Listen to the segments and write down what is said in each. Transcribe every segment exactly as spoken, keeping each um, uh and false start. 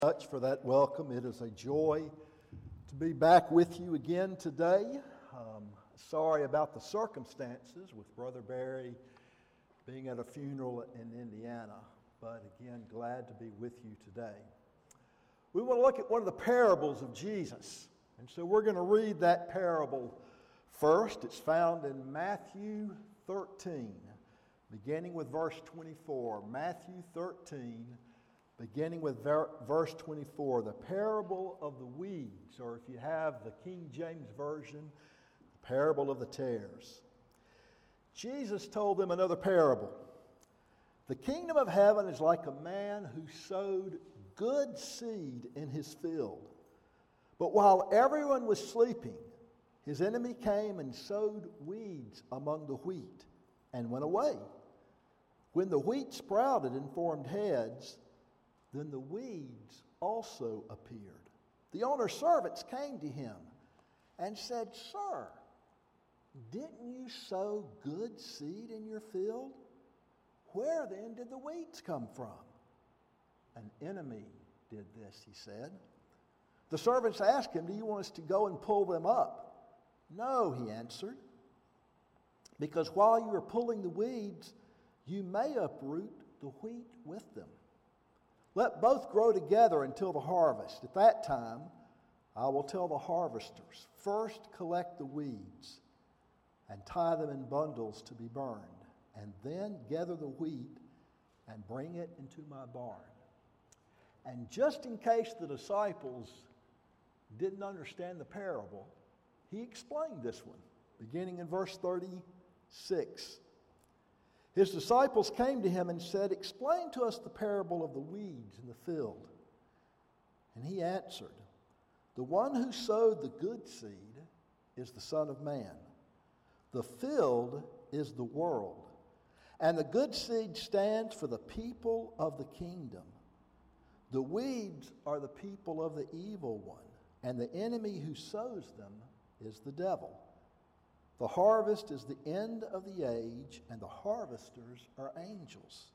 Much for that welcome. It is a joy to be back with you again today. Um, sorry about the circumstances with Brother Barry being at a funeral in Indiana, but again, glad to be with you today. We want to look at one of the parables of Jesus, and so we're going to read that parable first. It's found in Matthew thirteen, beginning with verse twenty-four. Matthew thirteen, beginning with ver- verse twenty-four, the parable of the weeds, or if you have the King James Version, the parable of the tares. Jesus told them another parable. The kingdom of heaven is like a man who sowed good seed in his field. But while everyone was sleeping, his enemy came and sowed weeds among the wheat and went away. When the wheat sprouted and formed heads, then the weeds also appeared. The owner's servants came to him and said, "Sir, didn't you sow good seed in your field? Where then did the weeds come from?" "An enemy did this," he said. The servants asked him, "Do you want us to go and pull them up?" "No," he answered, "because while you are pulling the weeds, you may uproot the wheat with them. Let both grow together until the harvest. At that time, I will tell the harvesters, first collect the weeds and tie them in bundles to be burned, and then gather the wheat and bring it into my barn." And just in case the disciples didn't understand the parable, he explained this one, beginning in verse thirty-six. His disciples came to him and said, "Explain to us the parable of the weeds in the field." And he answered, "The one who sowed the good seed is the Son of Man. The field is the world, and the good seed stands for the people of the kingdom. The weeds are the people of the evil one, and the enemy who sows them is the devil. The harvest is the end of the age, and the harvesters are angels.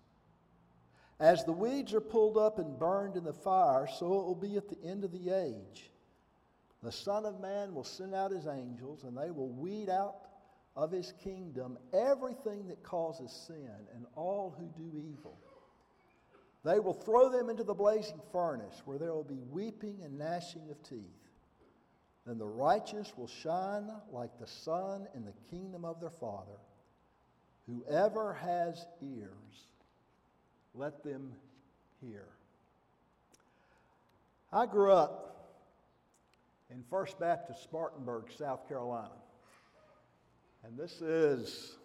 As the weeds are pulled up and burned in the fire, so it will be at the end of the age. The Son of Man will send out his angels, and they will weed out of his kingdom everything that causes sin and all who do evil. They will throw them into the blazing furnace, where there will be weeping and gnashing of teeth. Then the righteous will shine like the sun in the kingdom of their Father. Whoever has ears, let them hear." I grew up in First Baptist Spartanburg, South Carolina. And this is,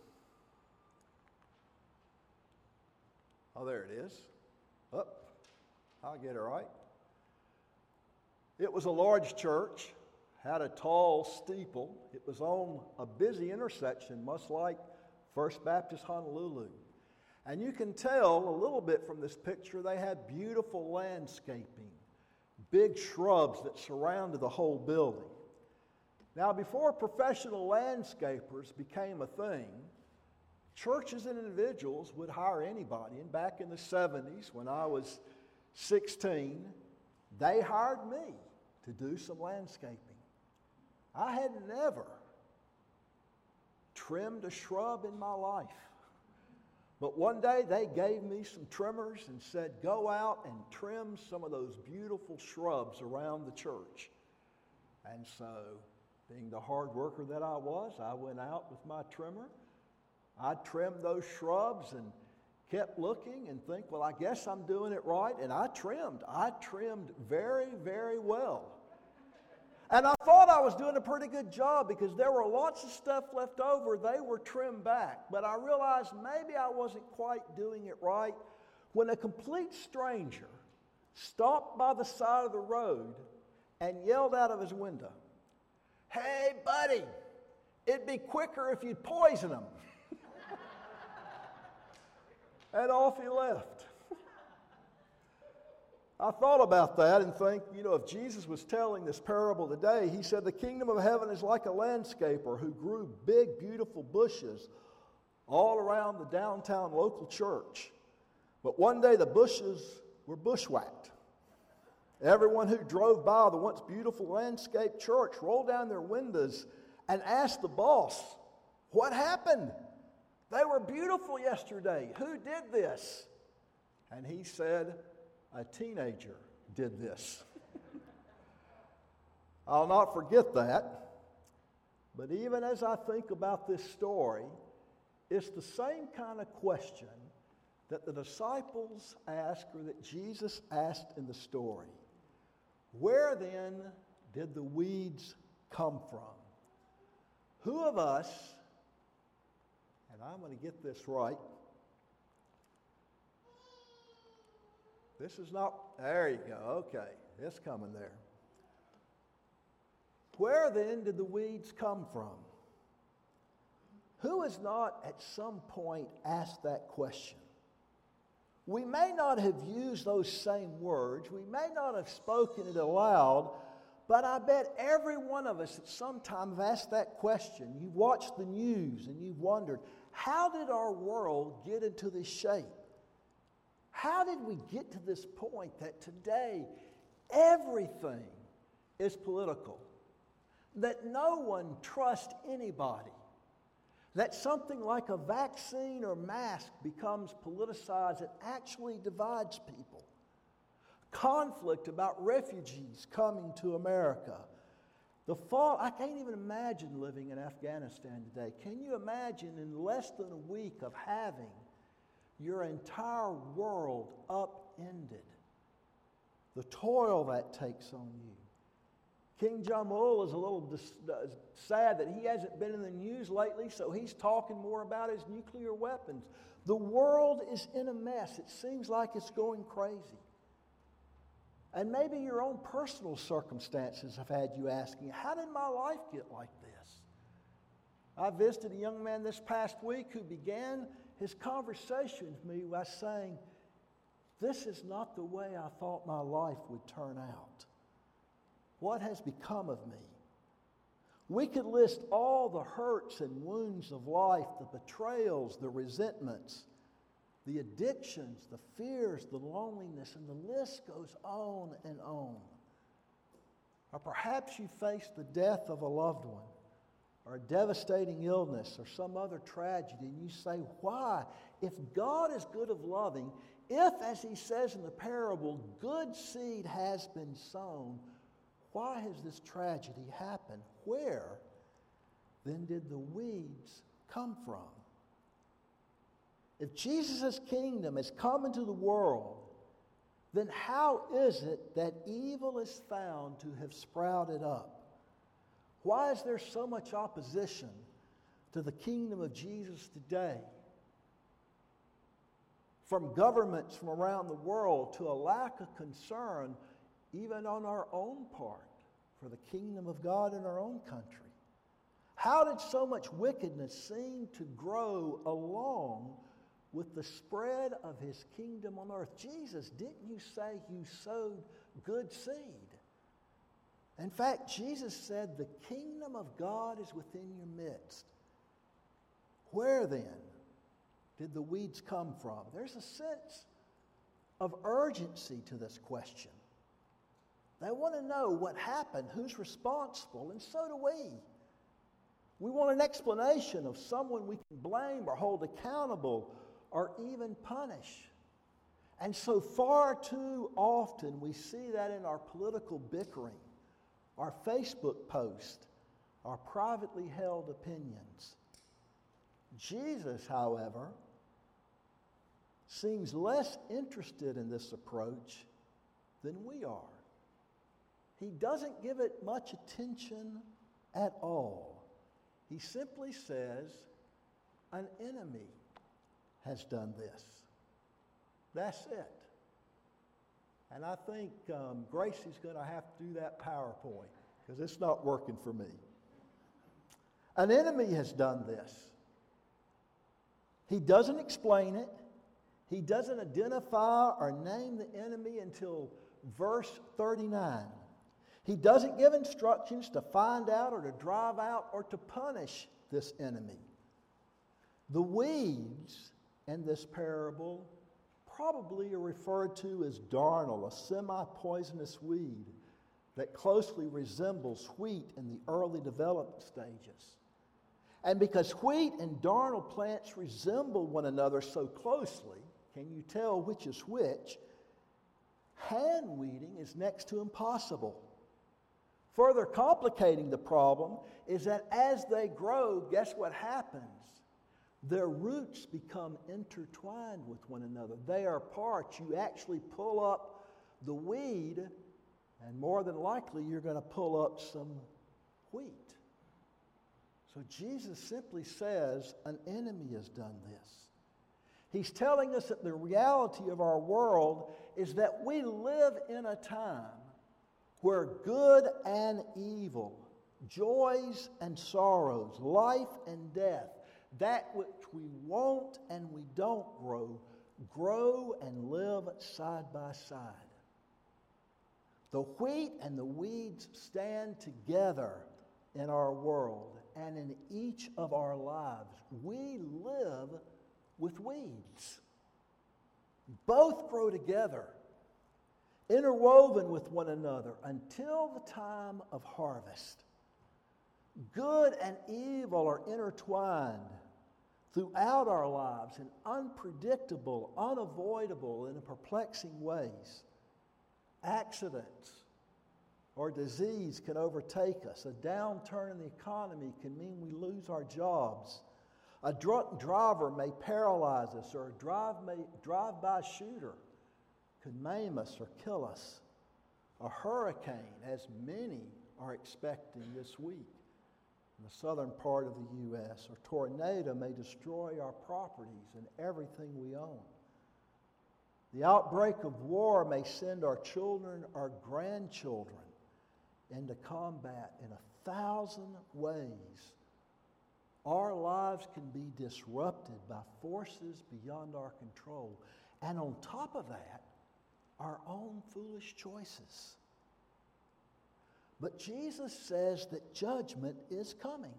oh, there it is. Oh, I'll get it right. It was a large church. Had a tall steeple. It was on a busy intersection, much like First Baptist Honolulu. And you can tell a little bit from this picture, they had beautiful landscaping, big shrubs that surrounded the whole building. Now, before professional landscapers became a thing, churches and individuals would hire anybody. And back in the seventies, when I was sixteen, they hired me to do some landscaping. I had never trimmed a shrub in my life. But one day they gave me some trimmers and said, "Go out and trim some of those beautiful shrubs around the church." And so, being the hard worker that I was, I went out with my trimmer. I trimmed those shrubs and kept looking and think, well, I guess I'm doing it right. And I trimmed. I trimmed very, very well. And I thought I was doing a pretty good job because there were lots of stuff left over. They were trimmed back. But I realized maybe I wasn't quite doing it right when a complete stranger stopped by the side of the road and yelled out of his window, "Hey, buddy, it'd be quicker if you'd poison them." And off he left. I thought about that and think, you know, if Jesus was telling this parable today, he said the kingdom of heaven is like a landscaper who grew big, beautiful bushes all around the downtown local church. But one day the bushes were bushwhacked. Everyone who drove by the once beautiful landscape church rolled down their windows and asked the boss, "What happened? They were beautiful yesterday. Who did this?" And he said, "A teenager did this." I'll not forget that. But even as I think about this story, it's the same kind of question that the disciples asked, or that Jesus asked in the story. Where then did the weeds come from? Who of us, and I'm going to get this right, this is not, there you go, okay, it's coming there. Where then did the weeds come from? Who has not at some point asked that question? We may not have used those same words, we may not have spoken it aloud, but I bet every one of us at some time have asked that question. You've watched the news and you've wondered, how did our world get into this shape? How did we get to this point that today everything is political? That no one trusts anybody? That something like a vaccine or mask becomes politicized and actually divides people? Conflict about refugees coming to America. The fall, I can't even imagine living in Afghanistan today. Can you imagine in less than a week of having your entire world upended? The toil that takes on you. King Jong-il is a little dis- uh, sad that he hasn't been in the news lately, so he's talking more about his nuclear weapons. The world is in a mess. It seems like it's going crazy. And maybe your own personal circumstances have had you asking, how did my life get like this? I visited a young man this past week who began his conversation with me by saying, "This is not the way I thought my life would turn out. What has become of me?" We could list all the hurts and wounds of life, the betrayals, the resentments, the addictions, the fears, the loneliness, and the list goes on and on. Or perhaps you face the death of a loved one, or a devastating illness, or some other tragedy, and you say, why? If God is good of loving, if, as he says in the parable, good seed has been sown, why has this tragedy happened? Where then did the weeds come from? If Jesus' kingdom has come into the world, then how is it that evil is found to have sprouted up? Why is there so much opposition to the kingdom of Jesus today? From governments from around the world to a lack of concern even on our own part for the kingdom of God in our own country. How did so much wickedness seem to grow along with the spread of his kingdom on earth? Jesus, didn't you say you sowed good seed? In fact, Jesus said the kingdom of God is within your midst. Where then did the weeds come from? There's a sense of urgency to this question. They want to know what happened, who's responsible, and so do we. We want an explanation of someone we can blame or hold accountable or even punish. And so far too often we see that in our political bickering, our Facebook posts, our privately held opinions. Jesus, however, seems less interested in this approach than we are. He doesn't give it much attention at all. He simply says, an enemy has done this. That's it. And I think um, Gracie's going to have to do that PowerPoint because it's not working for me. An enemy has done this. He doesn't explain it. He doesn't identify or name the enemy until verse thirty-nine. He doesn't give instructions to find out or to drive out or to punish this enemy. The weeds in this parable probably are referred to as darnel, a semi-poisonous weed that closely resembles wheat in the early development stages. And because wheat and darnel plants resemble one another so closely, can you tell which is which? Hand weeding is next to impossible. Further complicating the problem is that as they grow, guess what happens? Their roots become intertwined with one another. They are parts. You actually pull up the weed, and more than likely you're going to pull up some wheat. So Jesus simply says an enemy has done this. He's telling us that the reality of our world is that we live in a time where good and evil, joys and sorrows, life and death, that which we want and we don't grow, grow and live side by side. The wheat and the weeds stand together in our world, and in each of our lives, we live with weeds. Both grow together, interwoven with one another until the time of harvest. Good and evil are intertwined throughout our lives in unpredictable, unavoidable, and perplexing ways. Accidents or disease can overtake us. A downturn in the economy can mean we lose our jobs. A drunk driver may paralyze us, or a drive may, drive-by shooter could maim us or kill us. A hurricane, as many are expecting this week in the southern part of the U S, or tornado may destroy our properties and everything we own. The outbreak of war may send our children, our grandchildren, into combat in a thousand ways. Our lives can be disrupted by forces beyond our control. And on top of that, our own foolish choices. But Jesus says that judgment is coming.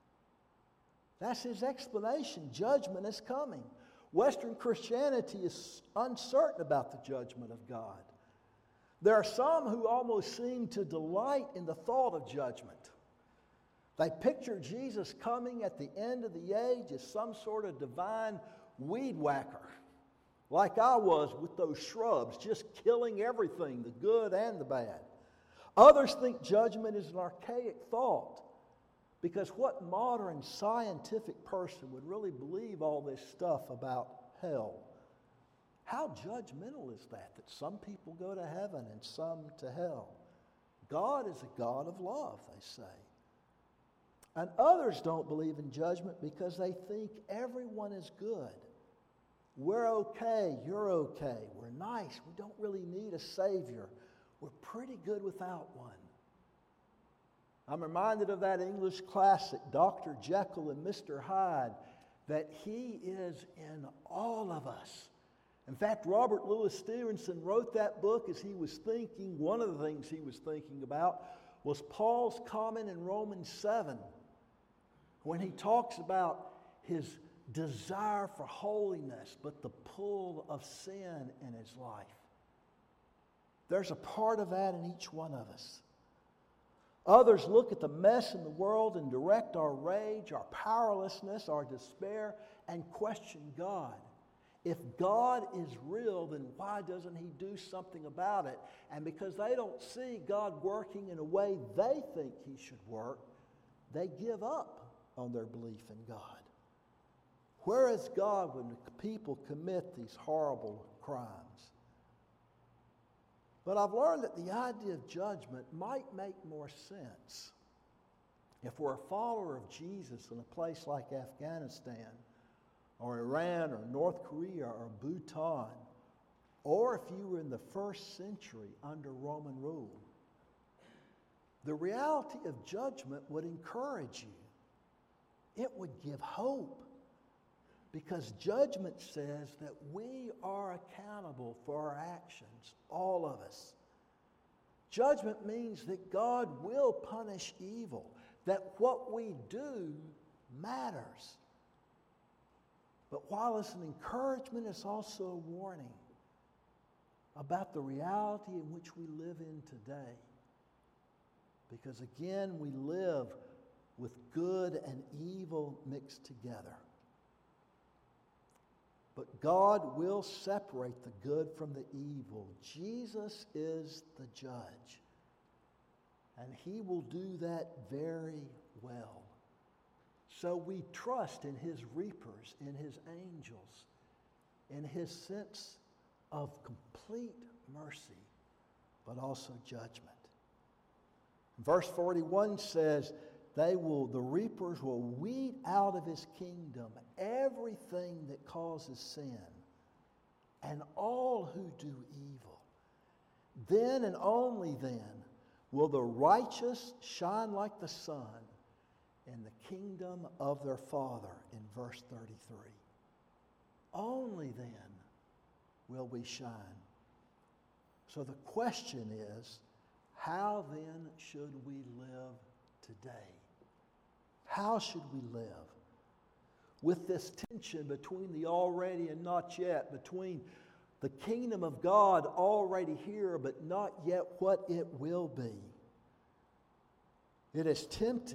That's his explanation. Judgment is coming. Western Christianity is uncertain about the judgment of God. There are some who almost seem to delight in the thought of judgment. They picture Jesus coming at the end of the age as some sort of divine weed whacker, like I was with those shrubs, just killing everything, the good and the bad. Others think judgment is an archaic thought, because what modern scientific person would really believe all this stuff about hell? How judgmental is that, that some people go to heaven and some to hell? God is a God of love, they say. And others don't believe in judgment because they think everyone is good. We're okay, you're okay, we're nice, we don't really need a Savior. We're pretty good without one. I'm reminded of that English classic, Doctor Jekyll and Mister Hyde, that he is in all of us. In fact, Robert Louis Stevenson wrote that book as he was thinking, one of the things he was thinking about was Paul's comment in Romans seven, when he talks about his desire for holiness, but the pull of sin in his life. There's a part of that in each one of us. Others look at the mess in the world and direct our rage, our powerlessness, our despair, and question God. If God is real, then why doesn't he do something about it? And because they don't see God working in a way they think he should work, they give up on their belief in God. Where is God when people commit these horrible crimes? But I've learned that the idea of judgment might make more sense if we're a follower of Jesus in a place like Afghanistan or Iran or North Korea or Bhutan, or if you were in the first century under Roman rule. The reality of judgment would encourage you. It would give hope, because judgment says that we are accountable for our actions, all of us. Judgment means that God will punish evil, that what we do matters. But while it's an encouragement, it's also a warning. about the reality in which we live in today. Because again, we live with good and evil mixed together. But God will separate the good from the evil. Jesus is the judge. And he will do that very well. So we trust in his reapers, in his angels, in his sense of complete mercy, but also judgment. Verse forty-one says, they will, the reapers will weed out of his kingdom everything that causes sin and all who do evil. Then and only then will the righteous shine like the sun in the kingdom of their Father, in verse thirty-three. Only then will we shine. So the question is, how then should we live today? How should we live? With this tension between the already and not yet, between the kingdom of God already here, but not yet what it will be. It is tempting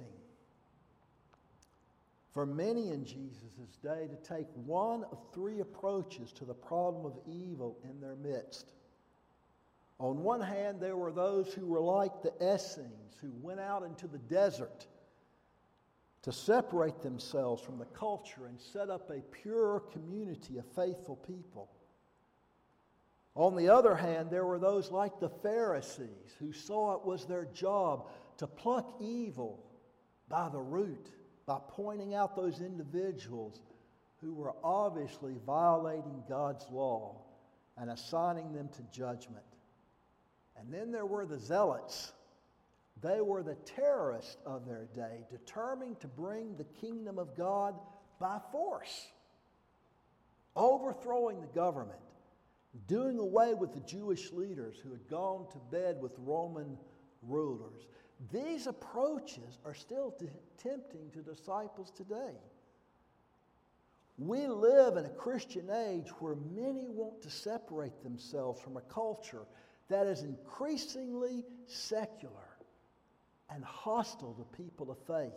for many in Jesus' day to take one of three approaches to the problem of evil in their midst. On one hand, there were those who were like the Essenes, who went out into the desert to separate themselves from the culture and set up a pure community of faithful people. On the other hand, there were those like the Pharisees who saw it was their job to pluck evil by the root, by pointing out those individuals who were obviously violating God's law and assigning them to judgment. And then there were the zealots. They were the terrorists of their day, determined to bring the kingdom of God by force, overthrowing the government, doing away with the Jewish leaders who had gone to bed with Roman rulers. These approaches are still t- tempting to disciples today. We live in a Christian age where many want to separate themselves from a culture that is increasingly secular and hostile to people of faith.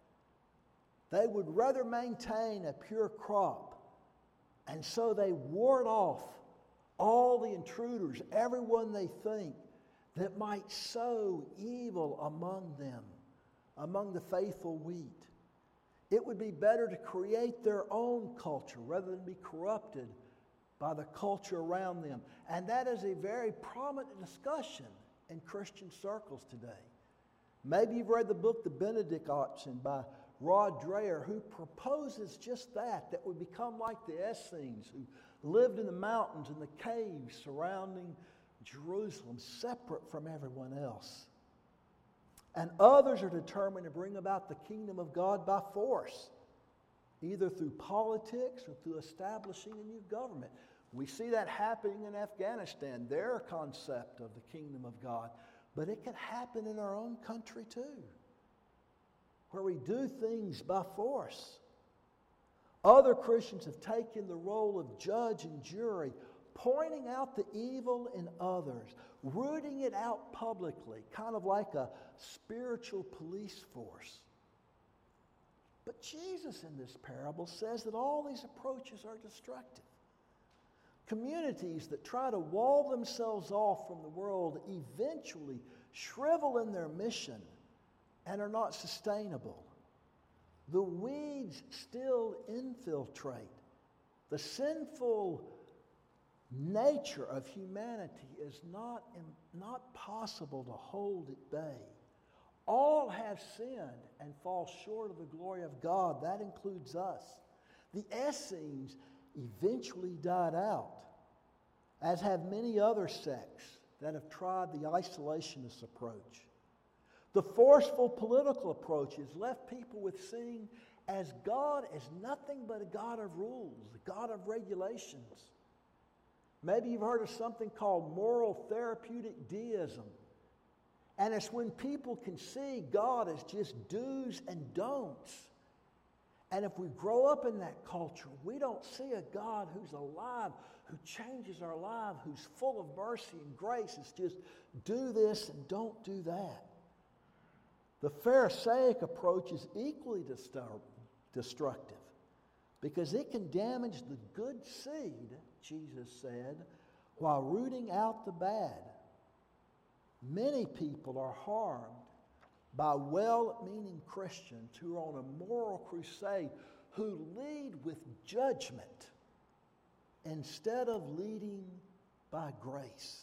They would rather maintain a pure crop, and so they ward off all the intruders, everyone they think that might sow evil among them, among the faithful wheat. It would be better to create their own culture rather than be corrupted by the culture around them. And that is a very prominent discussion in Christian circles today. Maybe you've read the book The Benedictine by Rod Dreher, who proposes just that, that we become like the Essenes, who lived in the mountains and the caves surrounding Jerusalem, separate from everyone else. And others are determined to bring about the kingdom of God by force, either through politics or through establishing a new government. We see that happening in Afghanistan, their concept of the kingdom of God. But it can happen in our own country too, where we do things by force. Other Christians have taken the role of judge and jury, pointing out the evil in others, rooting it out publicly, kind of like a spiritual police force. But Jesus in this parable says that all these approaches are destructive. Communities that try to wall themselves off from the world eventually shrivel in their mission and are not sustainable. The weeds still infiltrate. The sinful nature of humanity is not, not possible to hold at bay. All have sinned and fall short of the glory of God. That includes us. The Essenes eventually died out, as have many other sects that have tried the isolationist approach. The forceful political approaches left people with seeing as God as nothing but a God of rules, a God of regulations. Maybe you've heard of something called moral therapeutic deism. And it's when people can see God as just do's and don'ts. And if we grow up in that culture, we don't see a God who's alive, who changes our life, who's full of mercy and grace. It's just do this and don't do that. The Pharisaic approach is equally disturb- destructive because it can damage the good seed, Jesus said, while rooting out the bad. Many people are harmed by well-meaning Christians who are on a moral crusade, who lead with judgment instead of leading by grace.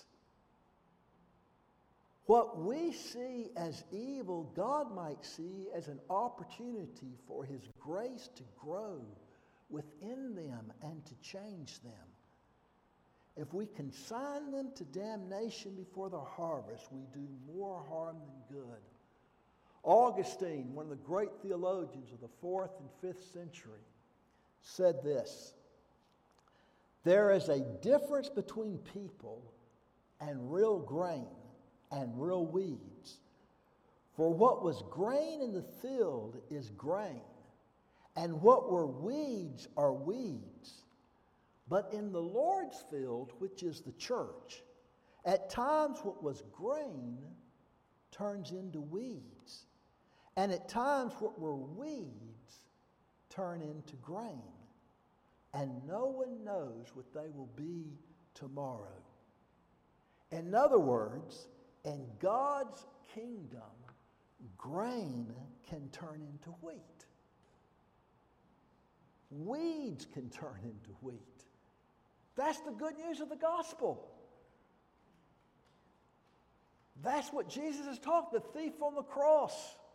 What we see as evil, God might see as an opportunity for His grace to grow within them and to change them. If we consign them to damnation before the harvest, we do more harm than good. Augustine, one of the great theologians of the fourth and fifth century, said this: there is a difference between people and real grain and real weeds. For what was grain in the field is grain, and what were weeds are weeds. But in the Lord's field, which is the church, at times what was grain turns into weeds, and at times what were weeds turn into grain. And no one knows what they will be tomorrow. In other words, in God's kingdom, grain can turn into wheat. Weeds can turn into wheat. That's the good news of the gospel. That's what Jesus is talking. The thief on the cross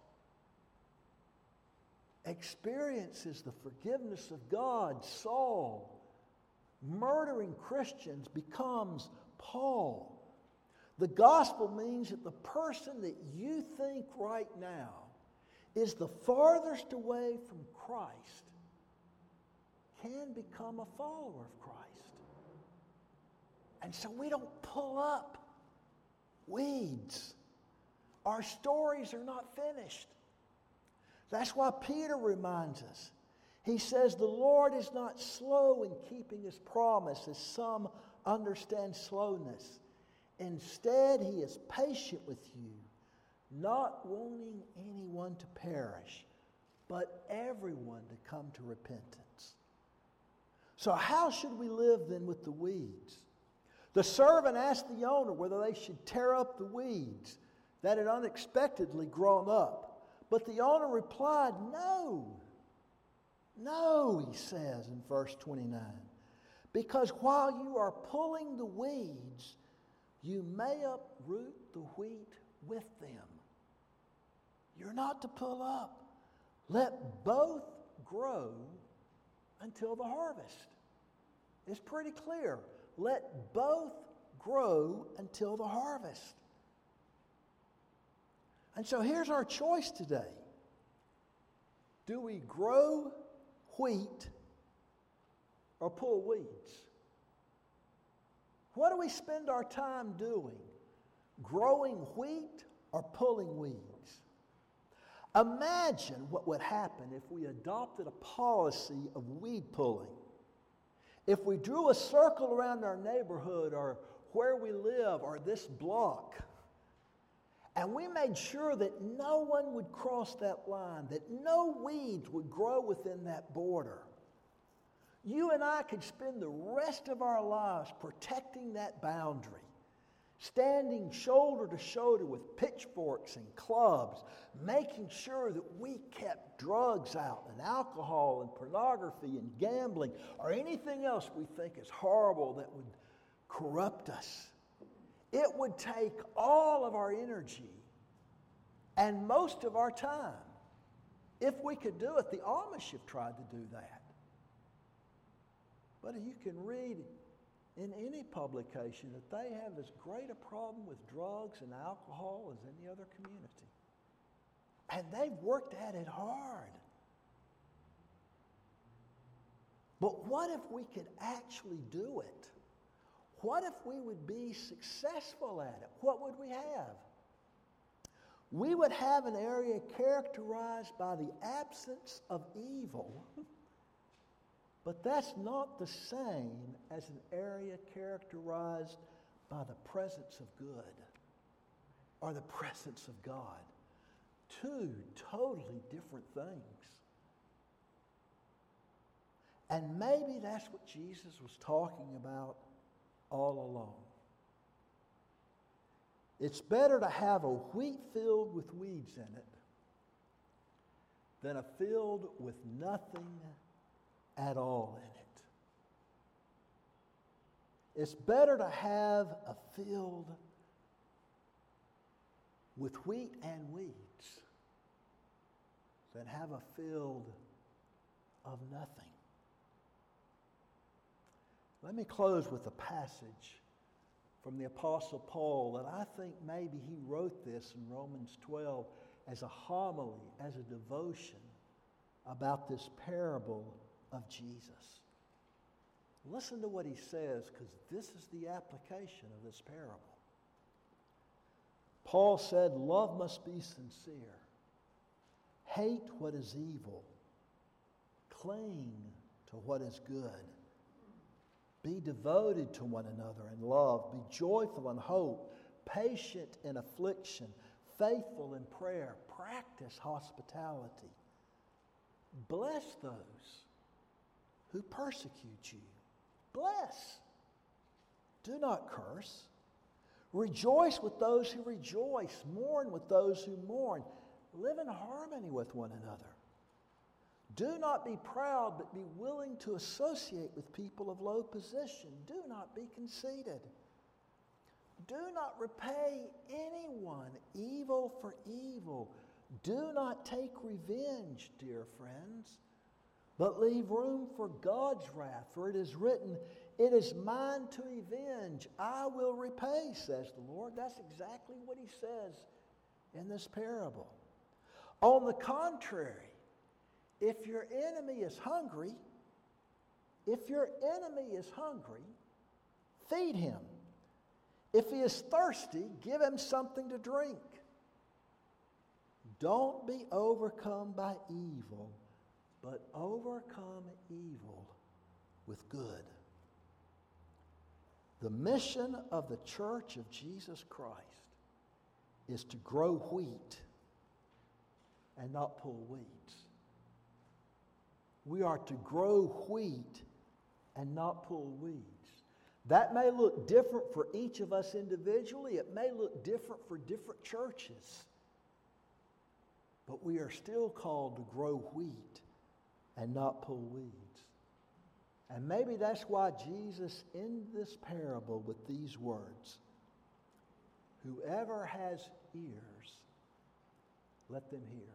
experiences the forgiveness of God. Saul, murdering Christians, becomes Paul. The gospel means that the person that you think right now is the farthest away from Christ can become a follower of Christ. And so we don't pull up weeds. Our stories are not finished. That's why Peter reminds us. He says, the Lord is not slow in keeping His promise, as some understand slowness. Instead, He is patient with you, not wanting anyone to perish, but everyone to come to repentance. So how should we live then with the weeds? The servant asked the owner whether they should tear up the weeds that had unexpectedly grown up. But the owner replied, no. No, he says in verse twenty-nine. Because while you are pulling the weeds, you may uproot the wheat with them. You're not to pull up. Let both grow until the harvest. It's pretty clear. Let both grow until the harvest. And so here's our choice today. Do we grow wheat or pull weeds? What do we spend our time doing? Growing wheat or pulling weeds? Imagine what would happen if we adopted a policy of weed pulling. If we drew a circle around our neighborhood or where we live or this block, and we made sure that no one would cross that line, that no weeds would grow within that border, you and I could spend the rest of our lives protecting that boundary, standing shoulder to shoulder with pitchforks and clubs, making sure that we kept drugs out and alcohol and pornography and gambling or anything else we think is horrible that would corrupt us. It would take all of our energy and most of our time. If we could do it, the Amish have tried to do that. But you can read in any publication that they have as great a problem with drugs and alcohol as any other community. And they've worked at it hard. But what if we could actually do it? What if we would be successful at it? What would we have? We would have an area characterized by the absence of evil But that's not the same as an area characterized by the presence of good or the presence of God. Two totally different things. And maybe that's what Jesus was talking about all along. It's better to have a wheat field with weeds in it than a field with nothing at all in it. It's better to have a field with wheat and weeds than have a field of nothing. Let me close with a passage from the Apostle Paul that I think maybe he wrote this in Romans twelve as a homily, as a devotion about this parable of Jesus. Listen to what he says, because this is the application of this parable. Paul said, "Love must be sincere. Hate what is evil. Cling to what is good. Be devoted to one another in love. Be joyful in hope, patient in affliction, faithful in prayer. Practice hospitality. Bless those who persecute you. Bless. Do not curse. Rejoice with those who rejoice. Mourn with those who mourn. Live in harmony with one another. Do not be proud, but be willing to associate with people of low position. Do not be conceited. Do not repay anyone evil for evil. Do not take revenge, dear friends, but leave room for God's wrath. For it is written, 'It is mine to avenge. I will repay,' says the Lord." That's exactly what he says in this parable. On the contrary, if your enemy is hungry, if your enemy is hungry, feed him. If he is thirsty, give him something to drink. Don't be overcome by evil, but overcome evil with good. The mission of the Church of Jesus Christ is to grow wheat and not pull weeds. We are to grow wheat and not pull weeds. That may look different for each of us individually. It may look different for different churches. But we are still called to grow wheat and not pull weeds. And maybe that's why Jesus ended this parable with these words: "Whoever has ears, let them hear.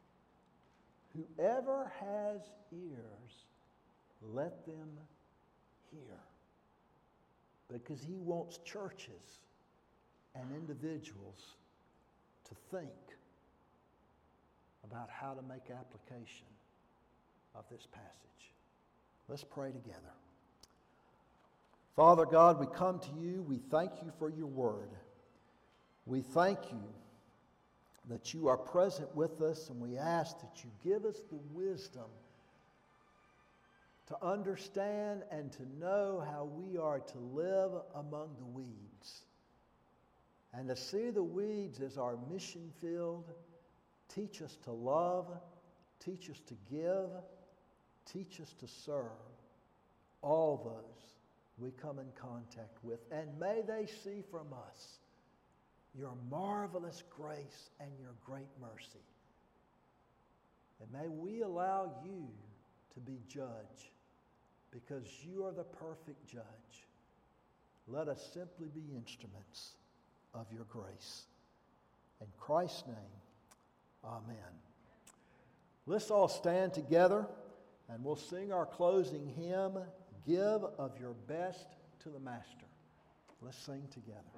Whoever has ears, let them hear." Because he wants churches and individuals to think about how to make application of this passage. Let's pray together. Father God, we come to you. We thank you for your word. We thank you that you are present with us, and we ask that you give us the wisdom to understand and to know how we are to live among the weeds, and to see the weeds as our mission field. Teach us to love, teach us to give, teach us to serve all those we come in contact with, and may they see from us your marvelous grace and your great mercy. And may we allow you to be judge, because you are the perfect judge. Let us simply be instruments of your grace. In Christ's name, amen. Let's all stand together and we'll sing our closing hymn, "Give of Your Best to the Master." Let's sing together.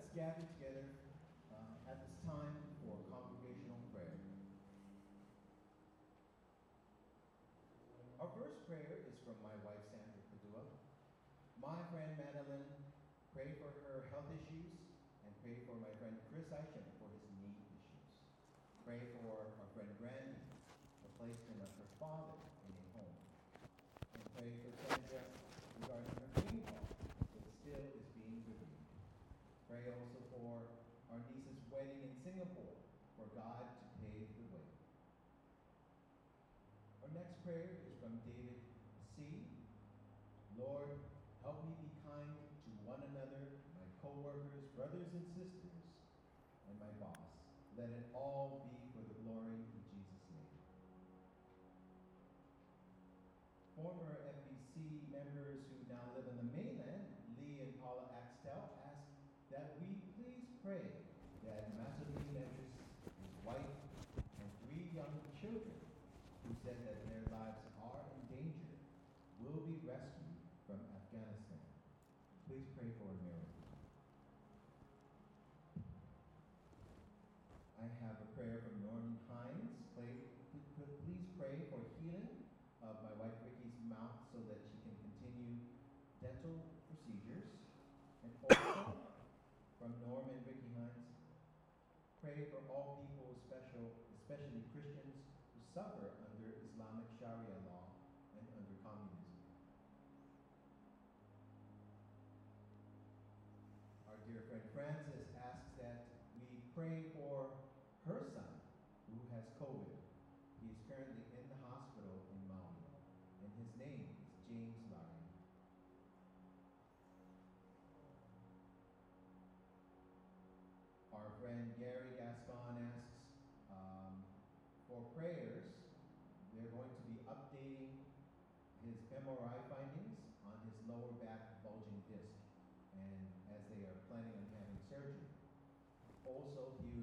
us gather together uh, at this time for congregational prayer. Our first prayer is from my wife, Sandra Padua. My friend Madeline, pray for her health issues, and pray for my friend Chris Isham for his knee issues. Pray for our friend Brandy, the placement of her father in a home. And pray for Sandra regarding her green card that still is being reviewed. Pray also for our niece's wedding in Singapore, for God to pave the way. Our next prayer is from David C. Lord, help me be kind to one another, my co-workers, brothers and sisters, and my boss. Let it all be for the glory in Jesus' name. Former F B C members who now live on the mainland, Lee and Paula Axtell, ask that we please pray that Mazzolini Measures, his wife, and three young children who said that their lives are in danger will be rescued from Afghanistan. Please pray for a miracle. I have a prayer from Norman Hines. Please pray for healing of my wife Ricky's mouth so that she can continue dental procedures. And also from Norm and Ricky Hines, pray for all people, special, especially Christians who suffer under Islamic Sharia law and under communism. Our dear friend Frances asks that we pray for her son who has COVID. He is currently in the hospital in Maui, and his name is James Larry. Our friend Gary Gascon asks um, for prayers. They're going to be updating his M R I findings on his lower back bulging disc, and as they are planning on having surgery. Also, he